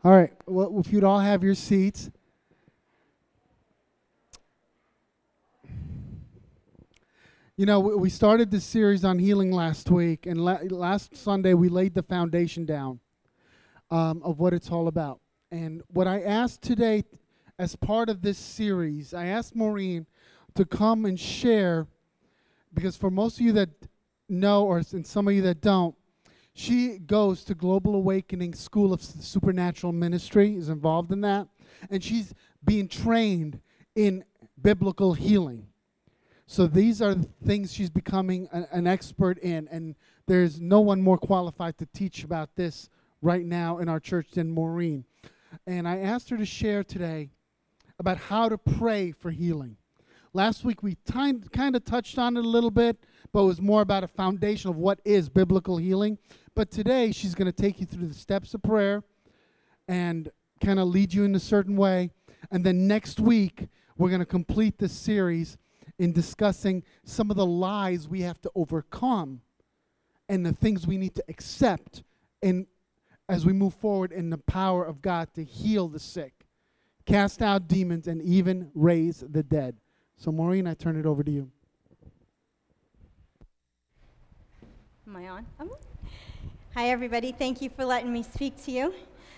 All right. Well, if you'd all have your seats. You know, we started this series on healing last week, and last Sunday we laid the foundation down of what it's all about. And what I asked today as part of this series, I asked Maureen to come and share, because for most of you that know, and some of you that don't, she goes to Global Awakening School of Supernatural Ministry, is involved in that, and she's being trained in biblical healing. So these are the things she's becoming an expert in, and there's no one more qualified to teach about this right now in our church than Maureen. And I asked her to share today about how to pray for healing. Last week we kind of touched on it a little bit, but it was more about a foundation of what is biblical healing. But today she's going to take you through the steps of prayer and kind of lead you in a certain way. And then next week we're going to complete this series in discussing some of the lies we have to overcome and the things we need to accept as we move forward in the power of God to heal the sick, cast out demons, and even raise the dead. So, Maureen, I turn it over to you. Am I on? Hi, everybody. Thank you for letting me speak to you.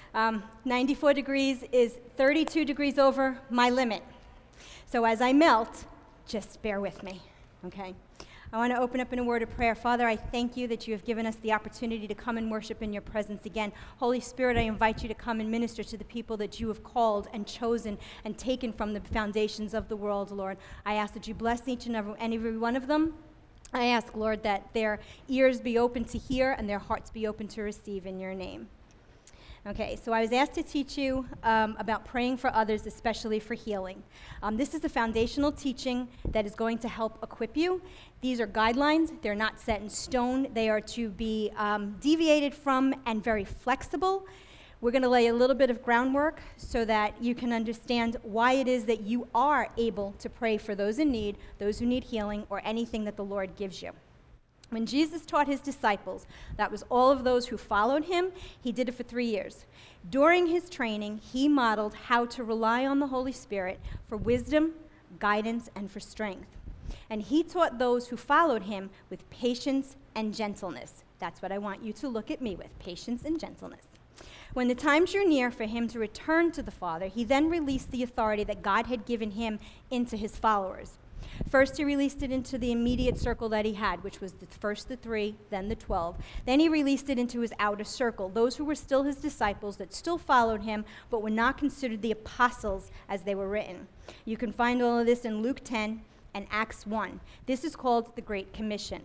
94 degrees is 32 degrees over my limit. So as I melt, just bear with me, okay? I want to open up in a word of prayer. Father, I thank you that you have given us the opportunity to come and worship in your presence again. Holy Spirit, I invite you to come and minister to the people that you have called and chosen and taken from the foundations of the world, Lord. I ask that you bless each and every one of them. I ask, Lord, that their ears be open to hear and their hearts be open to receive in your name. Okay, so I was asked to teach you about praying for others, especially for healing. This is a foundational teaching that is going to help equip you. These are guidelines. They're not set in stone. They are to be deviated from and very flexible. We're going to lay a little bit of groundwork so that you can understand why it is that you are able to pray for those in need, those who need healing, or anything that the Lord gives you. When Jesus taught his disciples, that was all of those who followed him, he did it for 3 years. During his training, he modeled how to rely on the Holy Spirit for wisdom, guidance, and for strength. And he taught those who followed him with patience and gentleness. That's what I want you to look at me with, patience and gentleness. When the time drew near for him to return to the Father, he then released the authority that God had given him into his followers. First, he released it into the immediate circle that he had, which was first the 3, then the 12. Then he released it into his outer circle, those who were still his disciples that still followed him, but were not considered the apostles as they were written. You can find all of this in Luke 10 and Acts 1. This is called the Great Commission.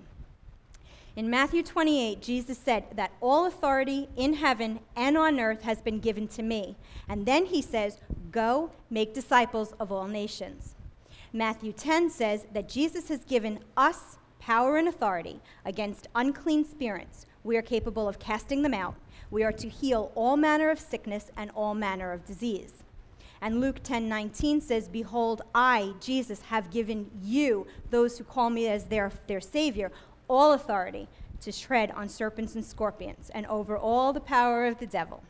In Matthew 28, Jesus said that all authority in heaven and on earth has been given to me. And then he says, go make disciples of all nations. Matthew 10 says that Jesus has given us power and authority against unclean spirits. We are capable of casting them out. We are to heal all manner of sickness and all manner of disease. And Luke 10:19 says, behold, I, Jesus, have given you, those who call me as their Savior, all authority to tread on serpents and scorpions and over all the power of the devil.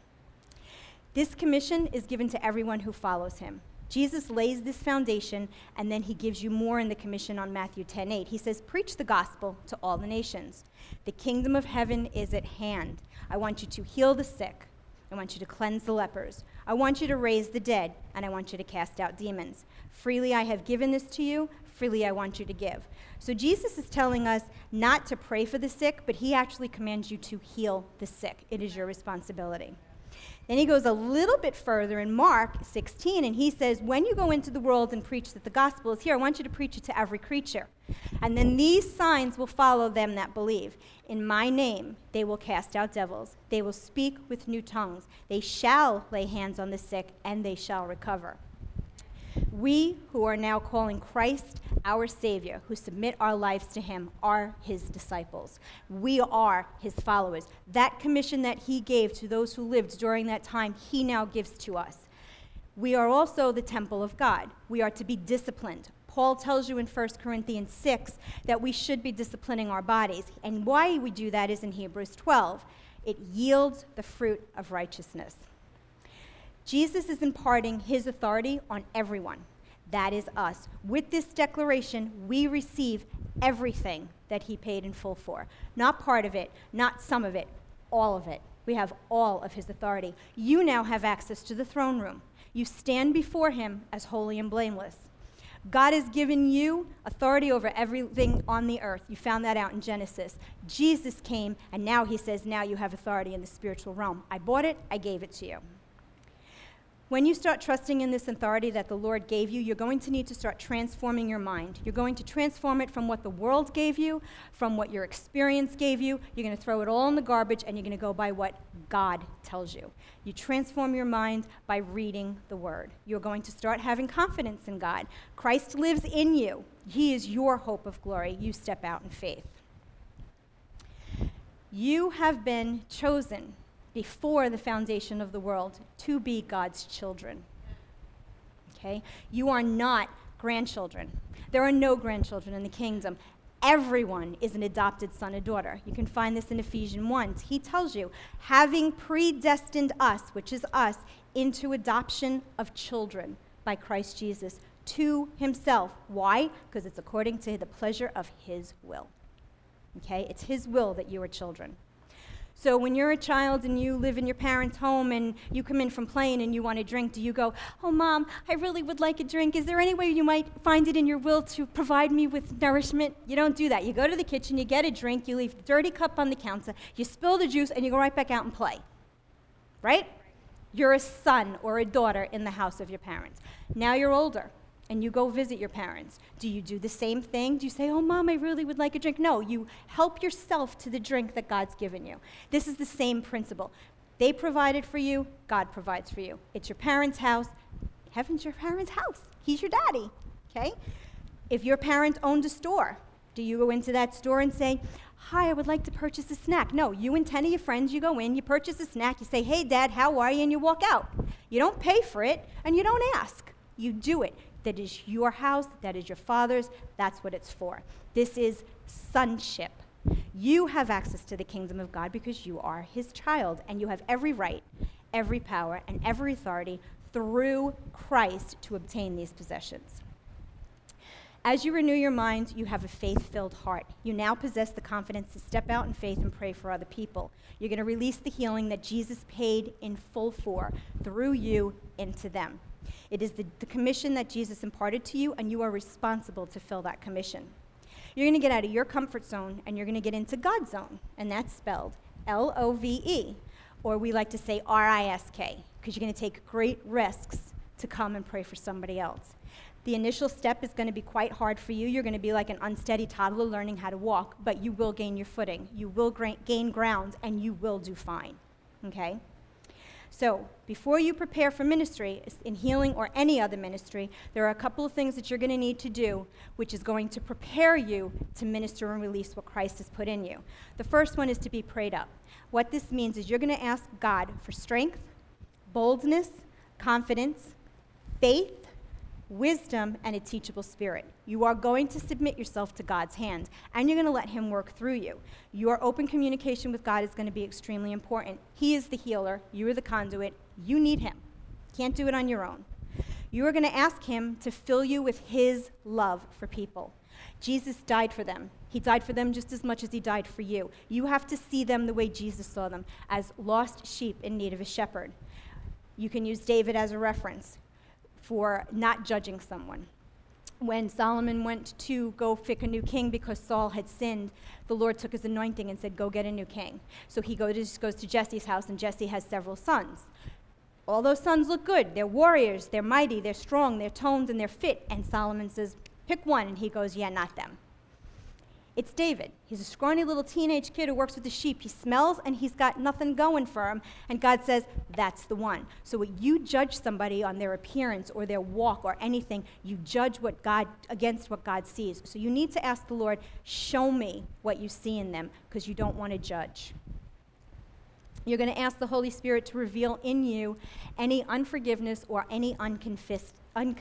This commission is given to everyone who follows him. Jesus lays this foundation, and then he gives you more in the commission on Matthew 10:8. He says, preach the gospel to all the nations. The kingdom of heaven is at hand. I want you to heal the sick. I want you to cleanse the lepers. I want you to raise the dead, and I want you to cast out demons. Freely I have given this to you. Freely I want you to give. So Jesus is telling us not to pray for the sick, but he actually commands you to heal the sick. It is your responsibility. Then he goes a little bit further in Mark 16, and he says, when you go into the world and preach that the gospel is here, I want you to preach it to every creature. And then these signs will follow them that believe. In my name, they will cast out devils. They will speak with new tongues. They shall lay hands on the sick, and they shall recover. We who are now calling Christ our Savior, who submit our lives to him, are his disciples. We are his followers. That commission that he gave to those who lived during that time, he now gives to us. We are also the temple of God. We are to be disciplined. Paul tells you in 1 Corinthians 6 that we should be disciplining our bodies. And why we do that is in Hebrews 12. It yields the fruit of righteousness. Jesus is imparting his authority on everyone. That is us. With this declaration, we receive everything that he paid in full for. Not part of it, not some of it, all of it. We have all of his authority. You now have access to the throne room. You stand before him as holy and blameless. God has given you authority over everything on the earth. You found that out in Genesis. Jesus came, and now he says, now you have authority in the spiritual realm. I bought it, I gave it to you. When you start trusting in this authority that the Lord gave you, you're going to need to start transforming your mind. You're going to transform it from what the world gave you, from what your experience gave you. You're going to throw it all in the garbage, and you're going to go by what God tells you. You transform your mind by reading the Word. You're going to start having confidence in God. Christ lives in you. He is your hope of glory. You step out in faith. You have been chosen before the foundation of the world to be God's children. Okay? You are not grandchildren. There are no grandchildren in the kingdom. Everyone is an adopted son or daughter. You can find this in Ephesians 1. He tells you, having predestined us, which is us, into adoption of children by Christ Jesus to himself. Why? Because it's according to the pleasure of his will. Okay? It's his will that you are children. So when you're a child and you live in your parents' home and you come in from playing and you want a drink, do you go, oh, Mom, I really would like a drink. Is there any way you might find it in your will to provide me with nourishment? You don't do that. You go to the kitchen, you get a drink, you leave the dirty cup on the counter, you spill the juice, and you go right back out and play. Right? You're a son or a daughter in the house of your parents. Now you're older and you go visit your parents. Do you do the same thing? Do you say, oh, Mom, I really would like a drink? No, you help yourself to the drink that God's given you. This is the same principle. They provided for you, God provides for you. It's your parents' house. Heaven's your parents' house. He's your daddy, okay? If your parent owned a store, do you go into that store and say, hi, I would like to purchase a snack? No, you and 10 of your friends, you go in, you purchase a snack, you say, hey, Dad, how are you? And you walk out. You don't pay for it, and you don't ask. You do it. That is your house, that is your father's, that's what it's for. This is sonship. You have access to the kingdom of God because you are his child, and you have every right, every power, and every authority through Christ to obtain these possessions. As you renew your mind, you have a faith-filled heart. You now possess the confidence to step out in faith and pray for other people. You're going to release the healing that Jesus paid in full for through you into them. It is the commission that Jesus imparted to you, and you are responsible to fill that commission. You're going to get out of your comfort zone, and you're going to get into God's zone, and that's spelled L-O-V-E, or we like to say R-I-S-K, because you're going to take great risks to come and pray for somebody else. The initial step is going to be quite hard for you. You're going to be like an unsteady toddler learning how to walk, but you will gain your footing. You will gain ground, and you will do fine, okay? So before you prepare for ministry, in healing or any other ministry, there are a couple of things that you're going to need to do, which is going to prepare you to minister and release what Christ has put in you. The first one is to be prayed up. What this means is you're going to ask God for strength, boldness, confidence, faith, wisdom, and a teachable spirit. You are going to submit yourself to God's hand, and you're going to let him work through you. Your open communication with God is going to be extremely important. He is the healer. You are the conduit. You need him. Can't do it on your own. You are going to ask him to fill you with his love for people. Jesus died for them. He died for them just as much as he died for you. You have to see them the way Jesus saw them, as lost sheep in need of a shepherd. You can use David as a reference for not judging someone. When Solomon went to go pick a new king because Saul had sinned, the Lord took his anointing and said, go get a new king. So he goes to Jesse's house, and Jesse has several sons. All those sons look good. They're warriors, they're mighty, they're strong, they're toned, and they're fit. And Solomon says, pick one. And he goes, yeah, not them. It's David. He's a scrawny little teenage kid who works with the sheep. He smells, and he's got nothing going for him. And God says, that's the one. So when you judge somebody on their appearance or their walk or anything, you judge against what God sees. So you need to ask the Lord, show me what you see in them, because you don't want to judge. You're going to ask the Holy Spirit to reveal in you any unforgiveness or any unconfessed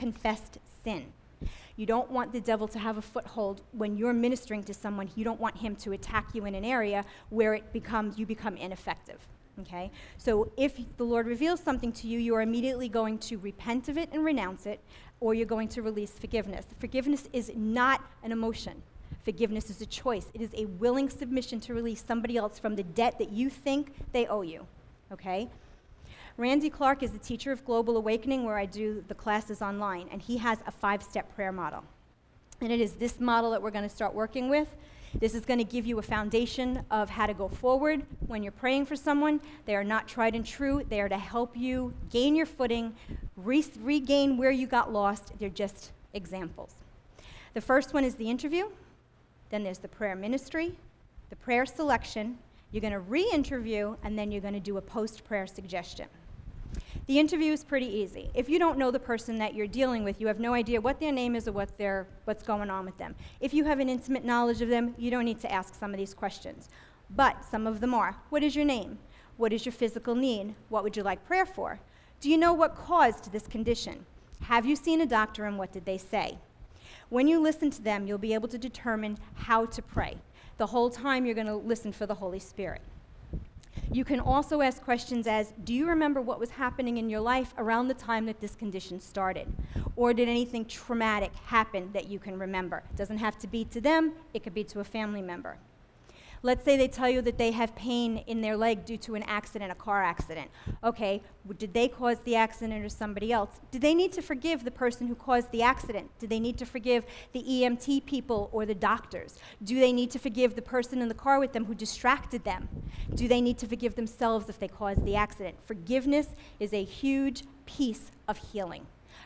sin. You don't want the devil to have a foothold when you're ministering to someone. You don't want him to attack you in an area where you become ineffective, Okay? So if the Lord reveals something to you, you are immediately going to repent of it and renounce it, or you're going to release forgiveness. Forgiveness is not an emotion. Forgiveness is a choice. It is a willing submission to release somebody else from the debt that you think they owe you. Okay? Randy Clark is the teacher of Global Awakening, where I do the classes online, and he has a 5-step prayer model. And it is this model that we're going to start working with. This is going to give you a foundation of how to go forward when you're praying for someone. They are not tried and true. They are to help you gain your footing, regain where you got lost. They're just examples. The first one is the interview. Then there's the prayer ministry, the prayer selection. You're going to re-interview, and then you're going to do a post-prayer suggestion. The interview is pretty easy. If you don't know the person that you're dealing with, you have no idea what their name is or what's going on with them. If you have an intimate knowledge of them, you don't need to ask some of these questions. But some of them are, what is your name? What is your physical need? What would you like prayer for? Do you know what caused this condition? Have you seen a doctor, and what did they say? When you listen to them, you'll be able to determine how to pray. The whole time you're going to listen for the Holy Spirit. You can also ask questions as, do you remember what was happening in your life around the time that this condition started? Or did anything traumatic happen that you can remember? It doesn't have to be to them, it could be to a family member. Let's say they tell you that they have pain in their leg due to an accident, a car accident. Okay, did they cause the accident or somebody else? Do they need to forgive the person who caused the accident? Do they need to forgive the EMT people or the doctors? Do they need to forgive the person in the car with them who distracted them? Do they need to forgive themselves if they caused the accident? Forgiveness is a huge piece of healing.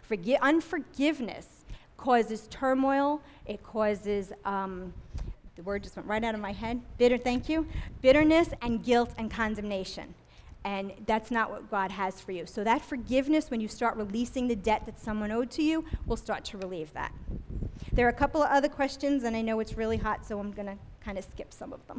Unforgiveness causes turmoil. It causes the word just went right out of my head. Bitterness and guilt and condemnation. And that's not what God has for you. So that forgiveness, when you start releasing the debt that someone owed to you, will start to relieve that. There are a couple of other questions, and I know it's really hot, so I'm going to kind of skip some of them.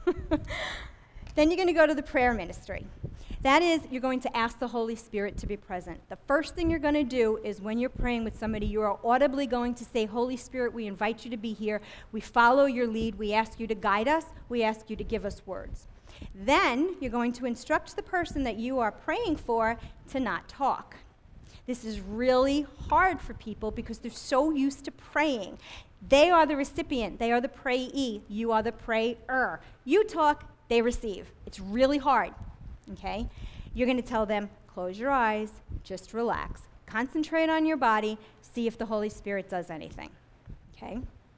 Then you're going to go to the prayer ministry. That is, you're going to ask the Holy Spirit to be present. The first thing you're going to do is when you're praying with somebody, you are audibly going to say, Holy Spirit, we invite you to be here. We follow your lead. We ask you to guide us. We ask you to give us words. Then you're going to instruct the person that you are praying for to not talk. This is really hard for people because they're so used to praying. They are the recipient. They are the prayee. You are the prayer. You talk, they receive. It's really hard. Okay? You're going to tell them, close your eyes, just relax. Concentrate on your body, see if the Holy Spirit does anything. Okay?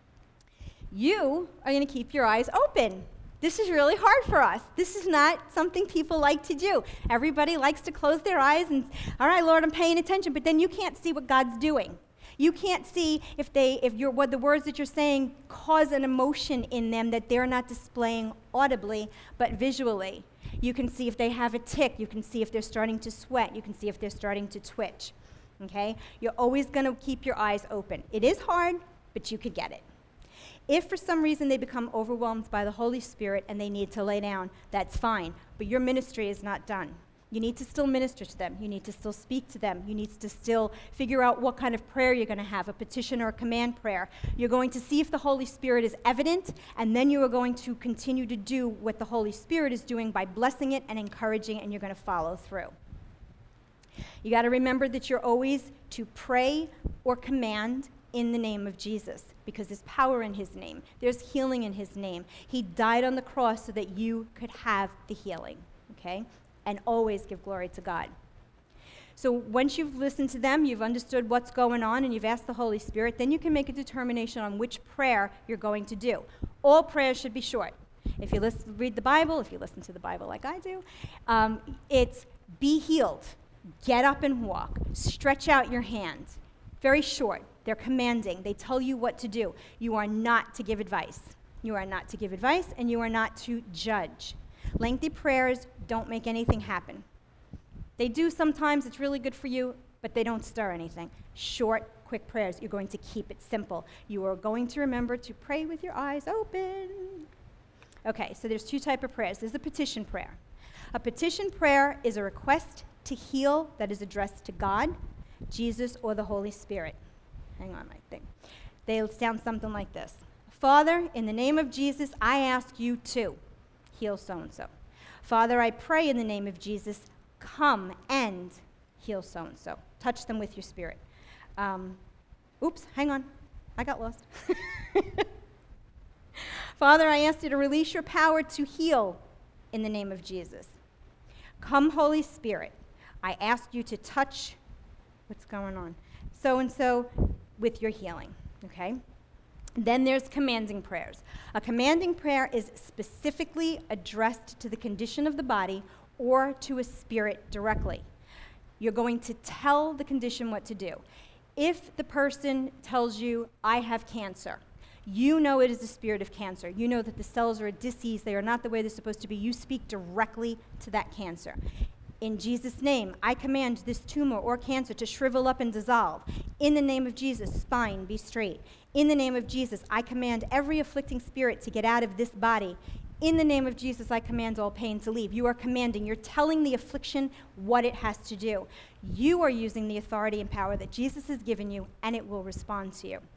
You are going to keep your eyes open. This is really hard for us. This is not something people like to do. Everybody likes to close their eyes and, all right, Lord, I'm paying attention, but then you can't see what God's doing. You can't see if what the words that you're saying cause an emotion in them that they're not displaying audibly, but visually. You can see if they have a tic. You can see if they're starting to sweat. You can see if they're starting to twitch. Okay? You're always going to keep your eyes open. It is hard, but you could get it. If for some reason they become overwhelmed by the Holy Spirit and they need to lay down, that's fine. But your ministry is not done. You need to still minister to them. You need to still speak to them. You need to still figure out what kind of prayer you're going to have, a petition or a command prayer. You're going to see if the Holy Spirit is evident, and then you are going to continue to do what the Holy Spirit is doing by blessing it and encouraging, and you're going to follow through. You got to remember that you're always to pray or command in the name of Jesus, because there's power in his name. There's healing in his name. He died on the cross so that you could have the healing, okay? And always give glory to God. So once you've listened to them, you've understood what's going on, and you've asked the Holy Spirit, then you can make a determination on which prayer you're going to do. All prayers should be short. If you read the Bible, if you listen to the Bible like I do, it's be healed, get up and walk, stretch out your hands. Very short. They're commanding. They tell you what to do. You are not to give advice. You are not to give advice, and you are not to judge. Lengthy prayers don't make anything happen. They do sometimes, it's really good for you, but they don't stir anything. Short, quick prayers, you're going to keep it simple. You are going to remember to pray with your eyes open. Okay, so there's two types of prayers. There's a petition prayer. A petition prayer is a request to heal that is addressed to God, Jesus, or the Holy Spirit. Hang on, my thing. They sound something like this. Father, in the name of Jesus, I ask you to heal so-and-so. Father, I pray in the name of Jesus, come and heal so-and-so. Touch them with your Spirit. Oops, hang on. I got lost. Father, I ask you to release your power to heal in the name of Jesus. Come, Holy Spirit. I ask you to touch, what's going on? So-and-so with your healing, okay? Then there's commanding prayers. A commanding prayer is specifically addressed to the condition of the body or to a spirit directly. You're going to tell the condition what to do. If the person tells you, I have cancer, you know it is the spirit of cancer. You know that the cells are diseased. They are not the way they're supposed to be. You speak directly to that cancer. In Jesus' name, I command this tumor or cancer to shrivel up and dissolve. In the name of Jesus, spine be straight. In the name of Jesus, I command every afflicting spirit to get out of this body. In the name of Jesus, I command all pain to leave. You are commanding. You're telling the affliction what it has to do. You are using the authority and power that Jesus has given you, and it will respond to you.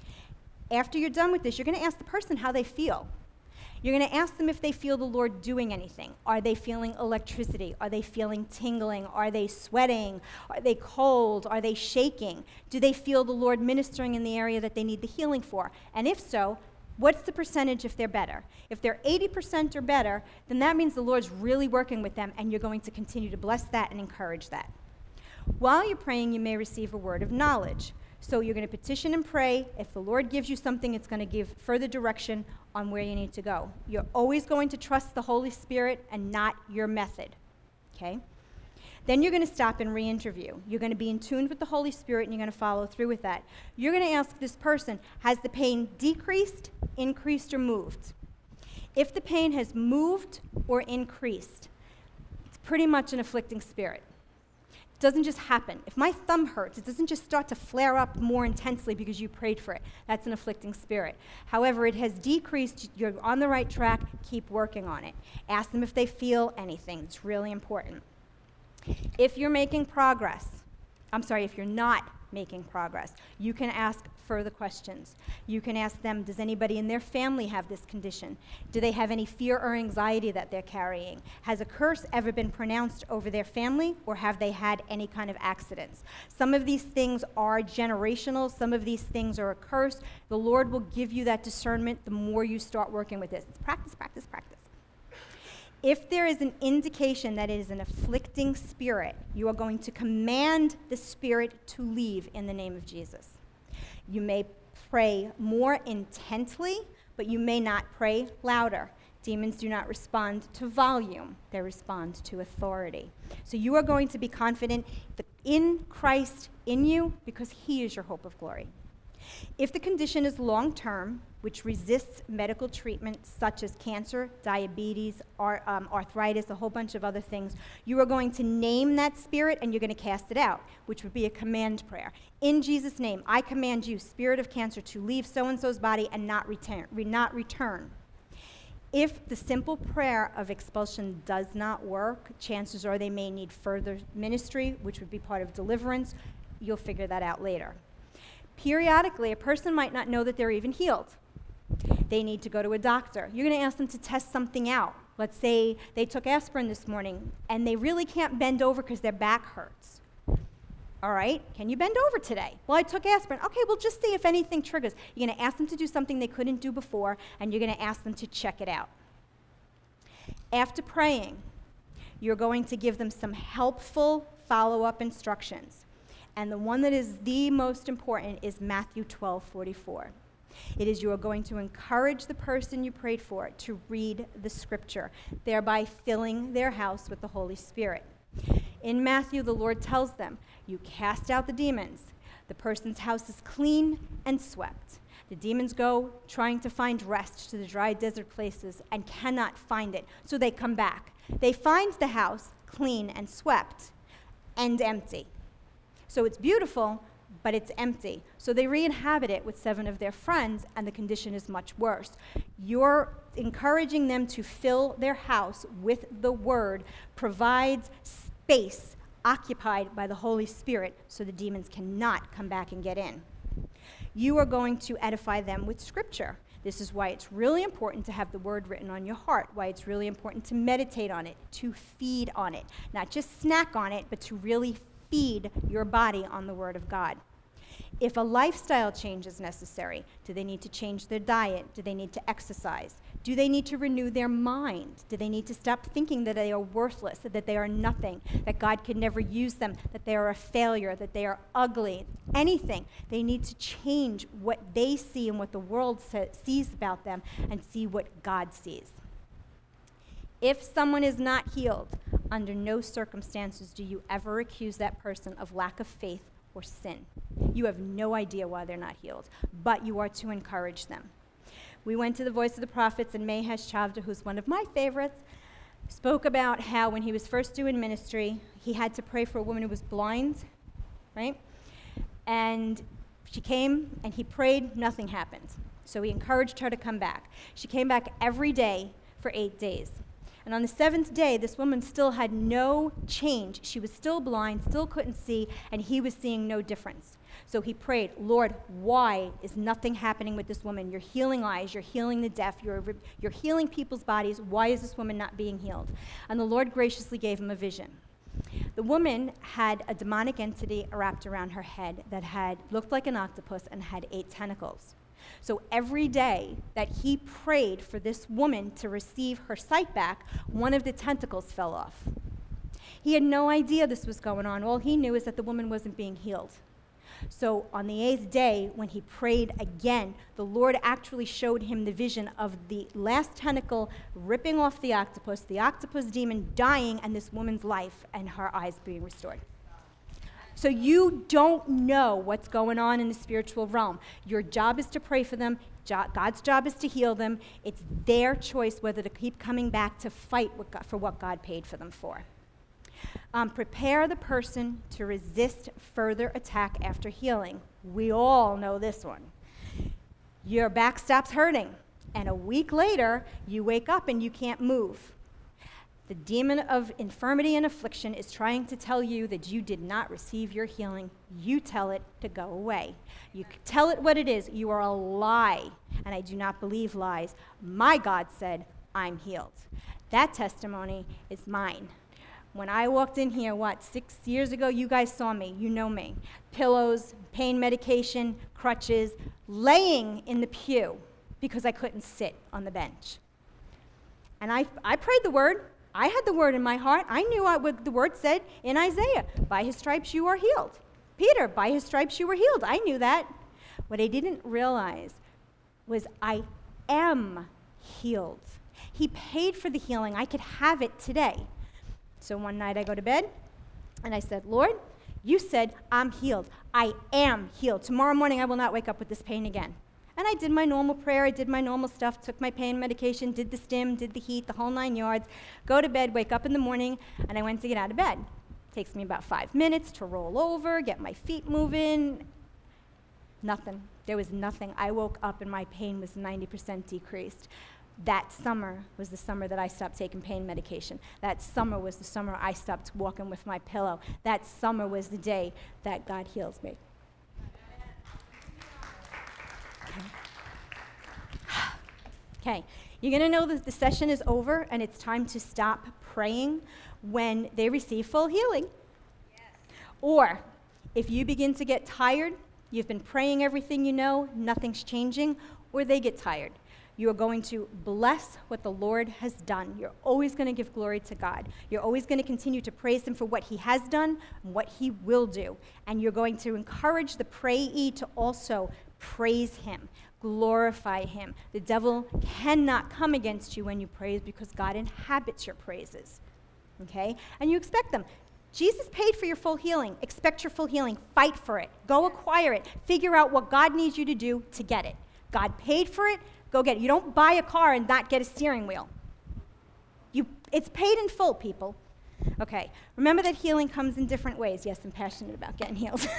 After you're done with this, you're going to ask the person how they feel. You're going to ask them if they feel the Lord doing anything. Are they feeling electricity? Are they feeling tingling? Are they sweating? Are they cold? Are they shaking? Do they feel the Lord ministering in the area that they need the healing for? And if so, what's the percentage if they're better? If they're 80% or better, then that means the Lord's really working with them, and you're going to continue to bless that and encourage that. While you're praying, you may receive a word of knowledge. So you're going to petition and pray. If the Lord gives you something, it's going to give further direction on where you need to go. You're always going to trust the Holy Spirit and not your method, okay? Then you're going to stop and re-interview. You're going to be in tune with the Holy Spirit, and you're going to follow through with that. You're going to ask this person, has the pain decreased, increased, or moved? If the pain has moved or increased, it's pretty much an afflicting spirit. It doesn't just happen. If my thumb hurts, it doesn't just start to flare up more intensely because you prayed for it. That's an afflicting spirit. However, it has decreased. You're on the right track. Keep working on it. Ask them if they feel anything. It's really important. If you're making progress, if you're not making progress, you can ask further questions. You can ask them, does anybody in their family have this condition? Do they have any fear or anxiety that they're carrying? Has a curse ever been pronounced over their family, or have they had any kind of accidents? Some of these things are generational. Some of these things are a curse. The Lord will give you that discernment the more you start working with this. It's practice, practice, practice. If there is an indication that it is an afflicting spirit, you are going to command the spirit to leave in the name of Jesus. You may pray more intently, but you may not pray louder. Demons do not respond to volume. They respond to authority. So you are going to be confident in Christ in you because he is your hope of glory. If the condition is long-term, which resists medical treatment such as cancer, diabetes, arthritis, a whole bunch of other things, you are going to name that spirit and you're going to cast it out, which would be a command prayer. In Jesus' name, I command you, spirit of cancer, to leave so-and-so's body and not return. If the simple prayer of expulsion does not work, chances are they may need further ministry, which would be part of deliverance. You'll figure that out later. Periodically, a person might not know that they're even healed. They need to go to a doctor. You're going to ask them to test something out. Let's say they took aspirin this morning, and they really can't bend over because their back hurts. All right, can you bend over today? Well, I took aspirin. Okay, well, just see if anything triggers. You're going to ask them to do something they couldn't do before, and you're going to ask them to check it out. After praying, you're going to give them some helpful follow-up instructions. And the one that is the most important is Matthew 12:44. It is you are going to encourage the person you prayed for to read the scripture, thereby filling their house with the Holy Spirit. In Matthew, the Lord tells them, you cast out the demons. The person's house is clean and swept. The demons go trying to find rest to the dry desert places and cannot find it, so they come back. They find the house clean and swept and empty. So it's beautiful, but it's empty. So they re-inhabit it with 7 of their friends, and the condition is much worse. You're encouraging them to fill their house with the Word, provides space occupied by the Holy Spirit so the demons cannot come back and get in. You are going to edify them with Scripture. This is why it's really important to have the word written on your heart, why it's really important to meditate on it, to feed on it. Not just snack on it, but to really feed your body on the word of God. If a lifestyle change is necessary, do they need to change their diet? Do they need to exercise? Do they need to renew their mind? Do they need to stop thinking that they are worthless, that they are nothing, that God could never use them, that they are a failure, that they are ugly, anything? They need to change what they see and what the world sees about them and see what God sees. If someone is not healed, under no circumstances do you ever accuse that person of lack of faith or sin. You have no idea why they're not healed, but you are to encourage them. We went to the Voice of the Prophets, and Mahesh Chavda, who's one of my favorites, spoke about how when he was first doing ministry, he had to pray for a woman who was blind, right? And she came, and he prayed, nothing happened. So he encouraged her to come back. She came back every day for 8 days. And on the 7th day, this woman still had no change. She was still blind, still couldn't see, and he was seeing no difference. So he prayed, Lord, why is nothing happening with this woman? You're healing eyes, you're healing the deaf, you're healing people's bodies. Why is this woman not being healed? And the Lord graciously gave him a vision. The woman had a demonic entity wrapped around her head that looked like an octopus and had 8 tentacles. So every day that he prayed for this woman to receive her sight back, one of the tentacles fell off. He had no idea this was going on. All he knew is that the woman wasn't being healed. So on the 8th day, when he prayed again, the Lord actually showed him the vision of the last tentacle ripping off the octopus demon dying, and this woman's life and her eyes being restored. So you don't know what's going on in the spiritual realm. Your job is to pray for them. God's job is to heal them. It's their choice whether to keep coming back to fight for what God paid for them for. Prepare the person to resist further attack after healing. We all know this one. Your back stops hurting, and a week later, you wake up and you can't move. The demon of infirmity and affliction is trying to tell you that you did not receive your healing. You tell it to go away. You tell it what it is. You are a lie, and I do not believe lies. My God said, I'm healed. That testimony is mine. When I walked in here, 6 years ago, you guys saw me. You know me. Pillows, pain medication, crutches, laying in the pew because I couldn't sit on the bench. And I prayed the word. I had the word in my heart. I knew what the word said in Isaiah. By his stripes you are healed. Peter, by his stripes you were healed. I knew that. What I didn't realize was I am healed. He paid for the healing. I could have it today. So one night I go to bed, and I said, Lord, you said I'm healed. I am healed. Tomorrow morning I will not wake up with this pain again. And I did my normal prayer, I did my normal stuff, took my pain medication, did the stim, did the heat, the whole 9 yards, go to bed, wake up in the morning, and I went to get out of bed. Takes me about 5 minutes to roll over, get my feet moving. Nothing. There was nothing. I woke up and my pain was 90% decreased. That summer was the summer that I stopped taking pain medication. That summer was the summer I stopped walking with my pillow. That summer was the day that God heals me. Okay, you're going to know that the session is over and it's time to stop praying when they receive full healing. Yes. Or if you begin to get tired, you've been praying everything you know, nothing's changing, or they get tired. You are going to bless what the Lord has done. You're always going to give glory to God. You're always going to continue to praise him for what he has done and what he will do. And you're going to encourage the prayee to also praise him, glorify him. The devil cannot come against you when you praise because God inhabits your praises, okay? And you expect them. Jesus paid for your full healing. Expect your full healing. Fight for it. Go acquire it. Figure out what God needs you to do to get it. God paid for it. Go get it. You don't buy a car and not get a steering wheel. It's paid in full, people. Okay, remember that healing comes in different ways. Yes, I'm passionate about getting healed.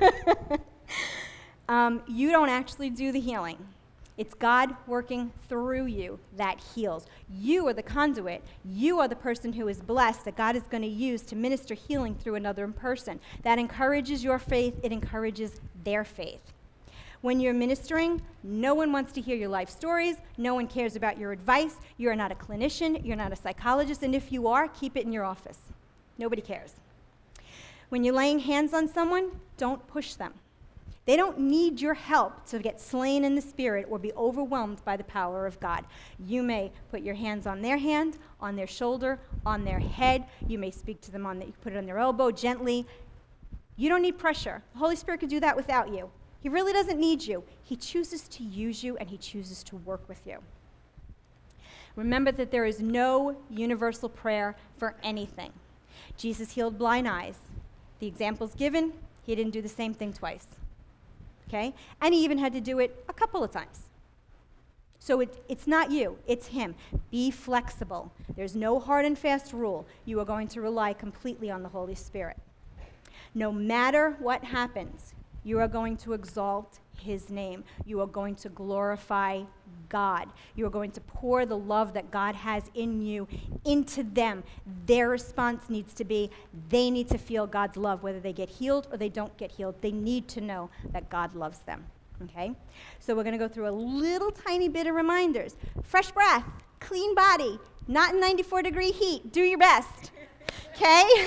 You don't actually do the healing. It's God working through you that heals. You are the conduit. You are the person who is blessed that God is going to use to minister healing through another person. That encourages your faith. It encourages their faith. When you're ministering, no one wants to hear your life stories. No one cares about your advice. You're not a clinician. You're not a psychologist. And if you are, keep it in your office. Nobody cares. When you're laying hands on someone, don't push them. They don't need your help to get slain in the spirit or be overwhelmed by the power of God. You may put your hands on their hand, on their shoulder, on their head. You may speak to them you put it on their elbow gently. You don't need pressure. The Holy Spirit could do that without you. He really doesn't need you. He chooses to use you, and he chooses to work with you. Remember that there is no universal prayer for anything. Jesus healed blind eyes. The examples given, he didn't do the same thing twice. Okay? And he even had to do it a couple of times. So it's not you, it's him. Be flexible. There's no hard and fast rule. You are going to rely completely on the Holy Spirit. No matter what happens, you are going to exalt his name. You are going to glorify God. You are going to pour the love that God has in you into them. Their response needs to be, they need to feel God's love, whether they get healed or they don't get healed. They need to know that God loves them. Okay? So we're going to go through a little tiny bit of reminders. Fresh breath, clean body, not in 94-degree heat. Do your best. Okay?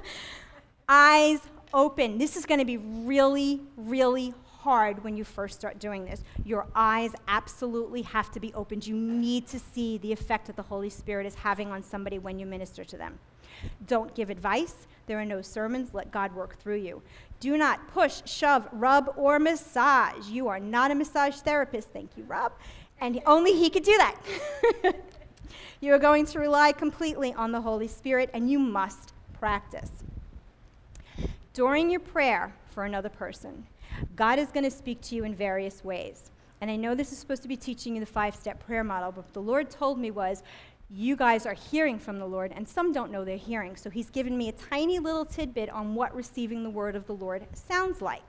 Eyes open. This is going to be really, really hard when you first start doing this. Your eyes absolutely have to be opened. You need to see the effect that the Holy Spirit is having on somebody when you minister to them. Don't give advice. There are no sermons. Let God work through you. Do not push, shove, rub, or massage. You are not a massage therapist. Thank you, Rob. And only he could do that. You are going to rely completely on the Holy Spirit, and you must practice. During your prayer for another person, God is going to speak to you in various ways. And I know this is supposed to be teaching you the 5-step prayer model, but what the Lord told me was, you guys are hearing from the Lord, and some don't know they're hearing. So he's given me a tiny little tidbit on what receiving the word of the Lord sounds like.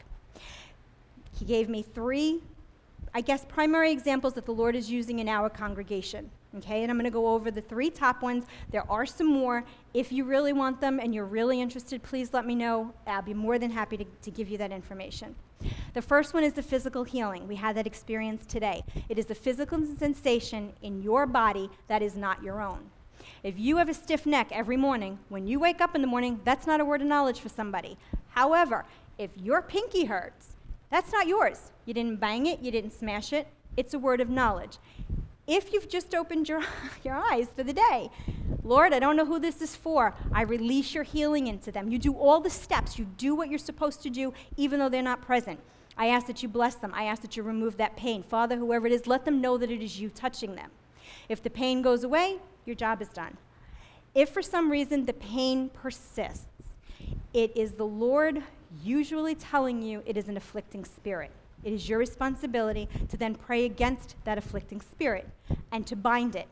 He gave me 3, primary examples that the Lord is using in our congregation. Okay, and I'm going to go over the 3 top ones. There are some more. If you really want them and you're really interested, please let me know. I'll be more than happy to give you that information. The first one is the physical healing. We had that experience today. It is the physical sensation in your body that is not your own. If you have a stiff neck every morning, when you wake up in the morning, that's not a word of knowledge for somebody. However, if your pinky hurts, that's not yours. You didn't bang it, you didn't smash it. It's a word of knowledge. If you've just opened your eyes for the day, Lord, I don't know who this is for. I release your healing into them. You do all the steps. You do what you're supposed to do, even though they're not present. I ask that you bless them. I ask that you remove that pain. Father, whoever it is, let them know that it is you touching them. If the pain goes away, your job is done. If for some reason the pain persists, it is the Lord usually telling you it is an afflicting spirit. It is your responsibility to then pray against that afflicting spirit and to bind it.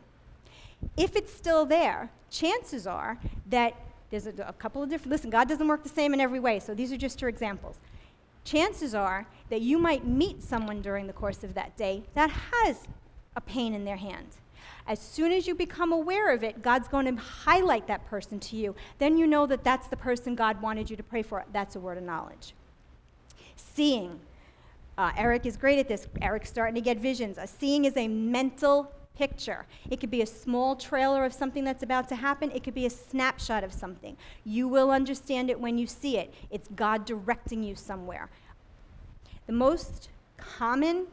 If it's still there, chances are that there's a couple of different, listen, God doesn't work the same in every way, so these are just your examples. Chances are that you might meet someone during the course of that day that has a pain in their hand. As soon as you become aware of it, God's going to highlight that person to you. Then you know that that's the person God wanted you to pray for. That's a word of knowledge. Seeing. Eric is great at this. Eric's starting to get visions. Seeing is a mental picture. It could be a small trailer of something that's about to happen. It could be a snapshot of something. You will understand it when you see it. It's God directing you somewhere. The most common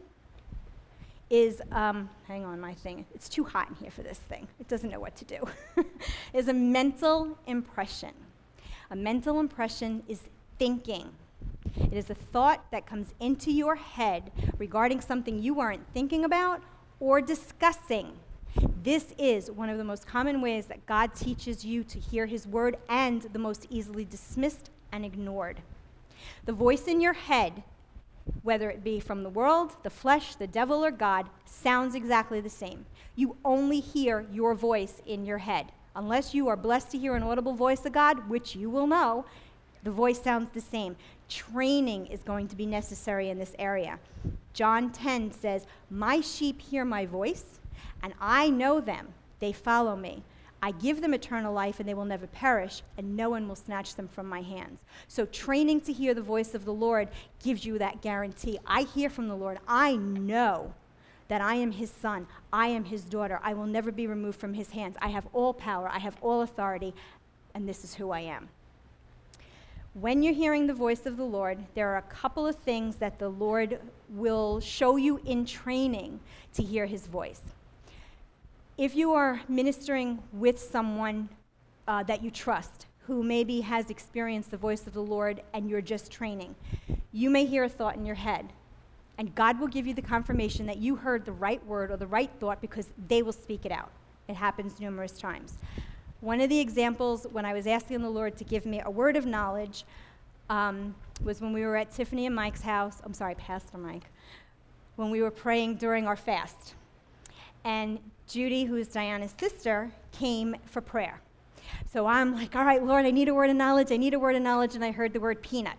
is, hang on, my thing. It's too hot in here for this thing. It doesn't know what to do. Is a mental impression. A mental impression is thinking. It is a thought that comes into your head regarding something you weren't thinking about or discussing. This is one of the most common ways that God teaches you to hear his word and the most easily dismissed and ignored. The voice in your head, whether it be from the world, the flesh, the devil, or God, sounds exactly the same. You only hear your voice in your head. Unless you are blessed to hear an audible voice of God, which you will know, the voice sounds the same. Training is going to be necessary in this area. John 10 says, "My sheep hear my voice, and I know them. They follow me. I give them eternal life, and they will never perish, and no one will snatch them from my hands. So training to hear the voice of the Lord gives you that guarantee. I hear from the Lord. I know that I am his son. I am his daughter. I will never be removed from his hands. I have all power. I have all authority, and this is who I am. When you're hearing the voice of the Lord, there are a couple of things that the Lord will show you in training to hear his voice. If you are ministering with someone that you trust, who maybe has experienced the voice of the Lord and you're just training, you may hear a thought in your head, and God will give you the confirmation that you heard the right word or the right thought because they will speak it out. It happens numerous times. One of the examples when I was asking the Lord to give me a word of knowledge was when we were at Tiffany and Mike's house. I'm sorry, Pastor Mike. When we were praying during our fast. And Judy, who is Diana's sister, came for prayer. So I'm like, all right, Lord, I need a word of knowledge. I need a word of knowledge. And I heard the word peanut.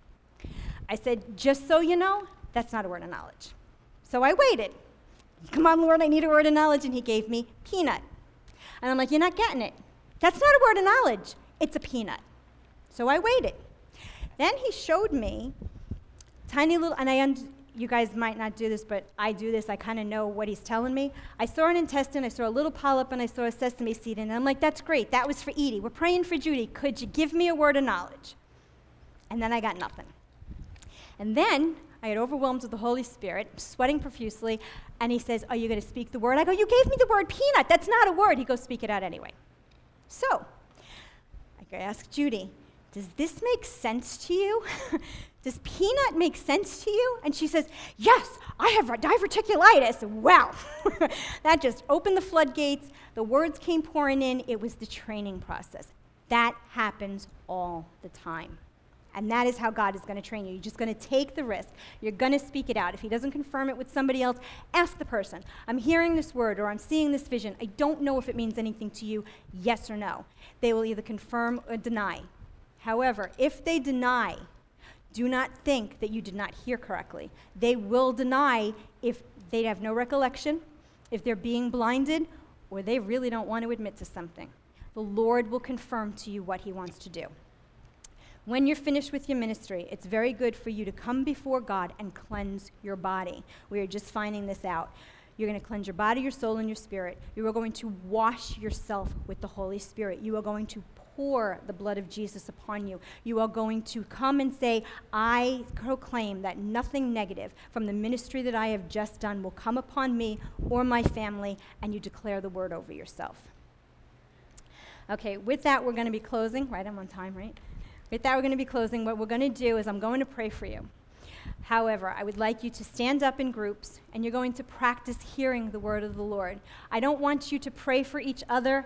I said, just so you know, that's not a word of knowledge. So I waited. Come on, Lord, I need a word of knowledge. And he gave me peanut. And I'm like, you're not getting it. That's not a word of knowledge. It's a peanut. So I waited. Then he showed me tiny little, and you guys might not do this, but I do this. I kind of know what he's telling me. I saw an intestine, I saw a little polyp, and I saw a sesame seed. And I'm like, that's great. That was for Edie. We're praying for Judy. Could you give me a word of knowledge? And then I got nothing. And then I had overwhelmed with the Holy Spirit, sweating profusely, and he says, are you going to speak the word? I go, you gave me the word peanut. That's not a word. He goes, speak it out anyway. So I asked Judy, does this make sense to you? Does peanut make sense to you? And she says, yes, I have diverticulitis. Wow. That just opened the floodgates. The words came pouring in. It was the training process. That happens all the time. And that is how God is going to train you. You're just going to take the risk. You're going to speak it out. If he doesn't confirm it with somebody else, ask the person, I'm hearing this word or I'm seeing this vision. I don't know if it means anything to you, yes or no. They will either confirm or deny. However, if they deny, do not think that you did not hear correctly. They will deny if they have no recollection, if they're being blinded, or they really don't want to admit to something. The Lord will confirm to you what he wants to do. When you're finished with your ministry, it's very good for you to come before God and cleanse your body. We are just finding this out. You're going to cleanse your body, your soul, and your spirit. You are going to wash yourself with the Holy Spirit. You are going to pour the blood of Jesus upon you. You are going to come and say, I proclaim that nothing negative from the ministry that I have just done will come upon me or my family, and you declare the word over yourself. Okay, with that, we're going to be closing. Right, I'm on time, right? With that, we're going to be closing. What we're going to do is I'm going to pray for you. However, I would like you to stand up in groups, and you're going to practice hearing the word of the Lord. I don't want you to pray for each other,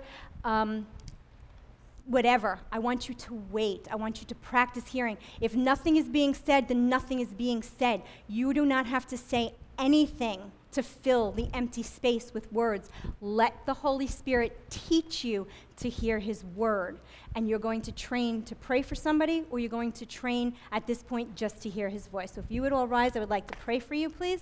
whatever. I want you to wait. I want you to practice hearing. If nothing is being said, then nothing is being said. You do not have to say anything to fill the empty space with words. Let the Holy Spirit teach you to hear his word. And you're going to train to pray for somebody, or you're going to train at this point just to hear his voice. So if you would all rise, I would like to pray for you, please.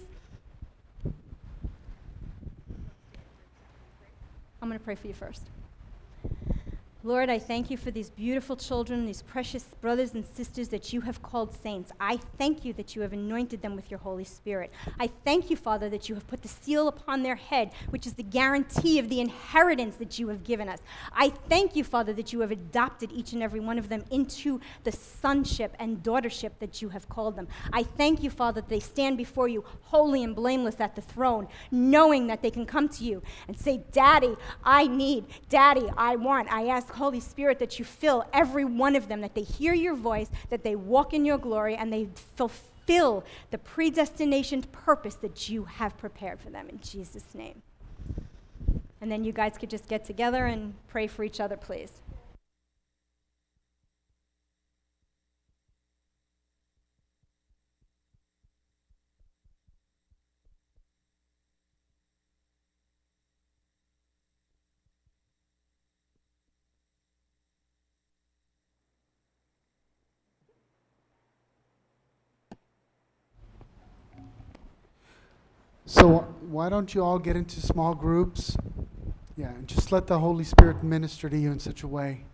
I'm going to pray for you first. Lord, I thank you for these beautiful children, these precious brothers and sisters that you have called saints. I thank you that you have anointed them with your Holy Spirit. I thank you, Father, that you have put the seal upon their head, which is the guarantee of the inheritance that you have given us. I thank you, Father, that you have adopted each and every one of them into the sonship and daughtership that you have called them. I thank you, Father, that they stand before you holy and blameless at the throne, knowing that they can come to you and say, Daddy, I need, Daddy, I want. I ask, Holy Spirit, that you fill every one of them, that they hear your voice, that they walk in your glory, and they fulfill the predestinationed purpose that you have prepared for them in Jesus' name. And then you guys could just get together and pray for each other, please. So why don't you all get into small groups? Yeah, And just let the Holy Spirit minister to you in such a way.